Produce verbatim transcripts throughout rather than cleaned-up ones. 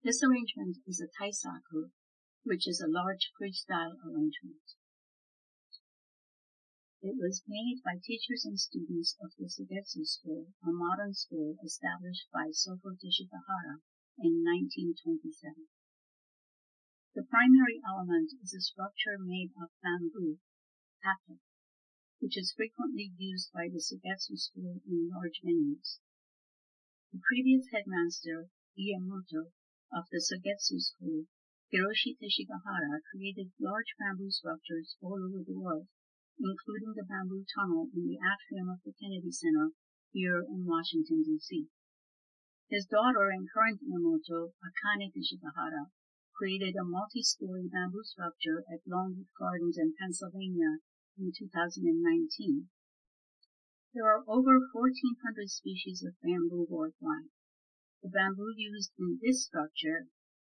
This arrangement is a taisaku, which is a large freestyle arrangement. It was made by teachers and students of the Sugetsu School, a modern school established by Sofo Teshigahara in nineteen twenty-seven. The primary element is a structure made of bamboo, tato, which is frequently used by the Sugetsu School in large venues. The previous headmaster, Iemoto, of the Sugetsu School, Hiroshi Teshigahara, created large bamboo structures all over the world, including the bamboo tunnel in the atrium of the Kennedy Center here in Washington, D C His daughter and current Iemoto, Akane Teshigahara, created a multi-story bamboo structure at Longwood Gardens in Pennsylvania in two thousand nineteen. There are over fourteen hundred species of bamboo worldwide. The bamboo used in this structure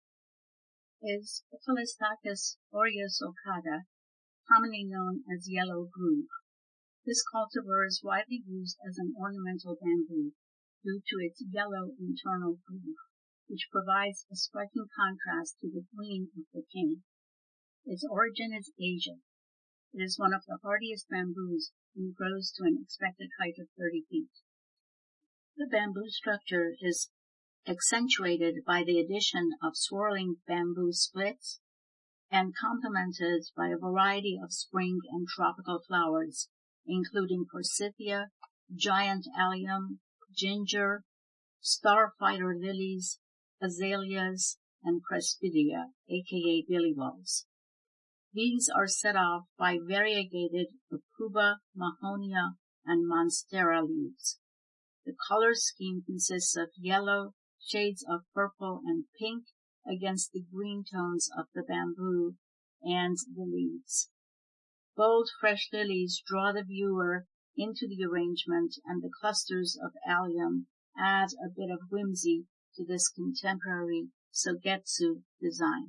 is Philostachys aureus ocada, commonly known as yellow groove. This cultivar is widely used as an ornamental bamboo due to its yellow internal groove, which provides a striking contrast to the green of the cane. Its origin is Asia. It is one of the hardiest bamboos and grows to an expected height of thirty feet. The bamboo structure is accentuated by the addition of swirling bamboo splits and complemented by a variety of spring and tropical flowers, including forsythia, giant allium, ginger, starfighter lilies, azaleas, and cressidia, aka billyballs. These are set off by variegated Aucuba, Mahonia, and Monstera leaves. The color scheme consists of yellow, shades of purple and pink against the green tones of the bamboo and the leaves. Bold, fresh lilies draw the viewer into the arrangement, and the clusters of allium add a bit of whimsy to this contemporary Sogetsu design.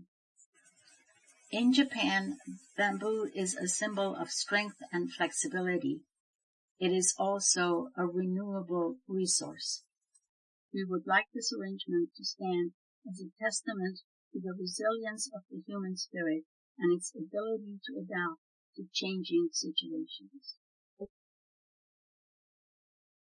In Japan, bamboo is a symbol of strength and flexibility. It is also a renewable resource. We would like this arrangement to stand as a testament to the resilience of the human spirit and its ability to adapt to changing situations.